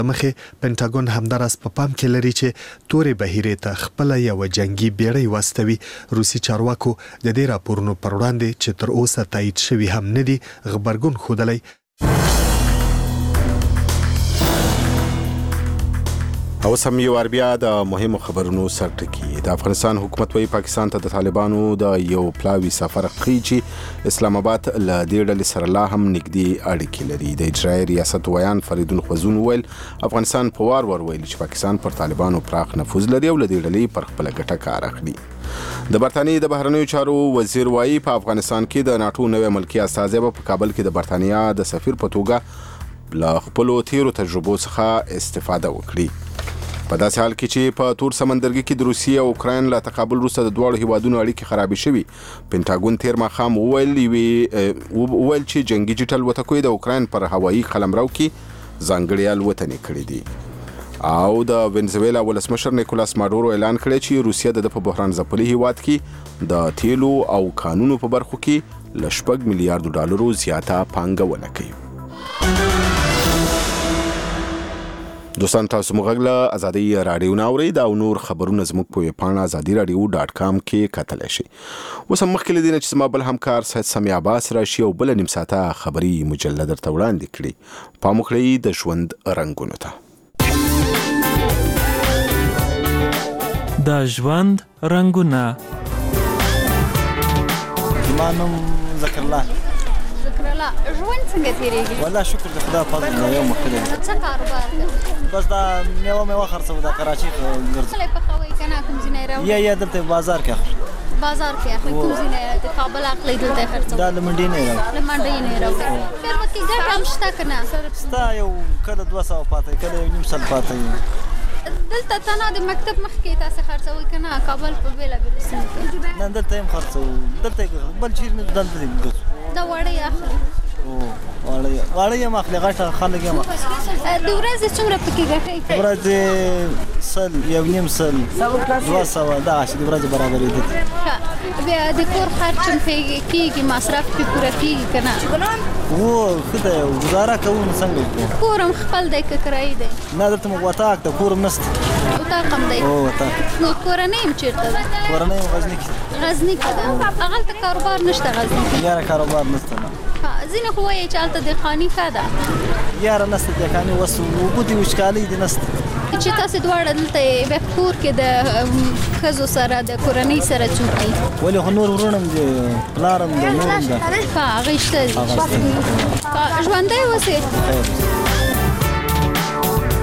مخې پینټاګون همداراز په پام کې لري چې تورې بحیرې ته خپله یوه جنګي بیړۍ واستوي. روسي چارواکو د دې راپورونو پر وړاندې چې تر اوسه تایید شوي هم نه دي غبرګون ښودلی. او سم یو بیا د مهمو خبرونو سرټکی. د افغانستان حکومت وایي پاکستان ته د طالبانو د یو پلاوي سفر خي چې اسلام آباد له دې ډلې سره لا هم نږدې اړیکې لري. د اجرایي ریاست ویان فریدون خوزون ویل افغانستان په وار ویل چې پاکستان پر طالبانو پراخ نفوذ لري او له دې ډلې پر خپل ګټه کار اخلي. د برتانیې د بهرنیو چارو وزیر وایي په افغانستان کې د ناټو نوې ملکی استازی په کابل کې د برتانیا د سفیر په توګه له خپلو تیرو تجربو څخه استفاده وکړي. په داسې حال کې چې په تور سمندرګي کې د روسیې او اوکراین له تقابل وروسته د دواړو هیوادونو اړیکې خرابې شوي. پینټاګون تیر ماښام وویل چې جنګي جټل وتکوي د اوکراین پر هوایي قلمرو کې ځانګړي الوتنې کړې دي. او د وینزویلا ولسمشر نیکولاس ماډورو اعلان کړی چې روسیه د په بحران ځپلي هیواد کې د تیلو او کانونو په برخو کې له 6 میلیارډ ډالرو زیاته پانګونه کوي. دوستان تاسو موږ له ازادي رادیو ناوړي دا نور خبرونه زموږ په پاڼه azadiradio.com کې کتلی شي. اوس هم مخکې له دې نه چې زما بل همکار سید سمیع عباس راشي او بله نیم ساعته خبري مجله درته وړاندې کړي. پام وکړئ د ژوند رنګونو ته. د ژوند رنګونه. زما نوم ذکر الله. ژوند څنګه تیریږي؟ والله شکر د خدای فضل دی. یو مختلف څه کاروبار کوي؟ بس دا میوه خرڅوم د کراچۍ ګرځم. څه پخوئ کنه کوم ځای نه راوړئ؟ یا دلته بازار کې اخلي. بازار کې اخلي کوم ځای نه راوړئ؟ کابل اخلي دلته خرڅوم. دا له منډۍ نه راوړئ. له منډۍ نه راوړئ. خیر وکړي ګټه هم شته که نه؟ شته یو کله 200 پاته کله 1.5 پاته. دلته تنها د مکتب مخکې تاسو خرڅوئ که نه کابل په بېلابېلو سیمو کې؟ نه دلته هم خرڅوو. دلته بل چیز نه دلته ګرځو. دا وړۍ اخلي؟ واړه یم اخلي غټه خلک یم. د ورځې څومره پکې ګټئ؟ ورځې 100 200 دغه شي د ورځې برابرې دي. بیا د کور خرچ هم کېږي مصرف پې پوره کېږي که نه؟ ښه دی ګزاره کوو نو څنګه کوو. کور هم خپل دی که کرایي دی؟ نه دلته موږ وطاق ده کور هم نشته. وطاق هم دی؟ وطاق. نو کورنۍ هم چېرته ده؟ کورنۍ هم غزني کې. غزني کې ده؟ هغلته کاروبار نشته غزني کې؟ یاره کاروبار نشته نه. ځینې خو وایي چې هلته دهقاني ښه ده. یاره نشته دهقاني اوس اوبه دي وچکالۍ دي نشته. چې تاسې دواړه دلته بیا په کور کې د ښځو سره د کورنۍ سره څوک دي؟ ولې خو نور ورونه هم دي پلار هم ده نور هم ده. هغوی شته دي. ژوندی اوسئ.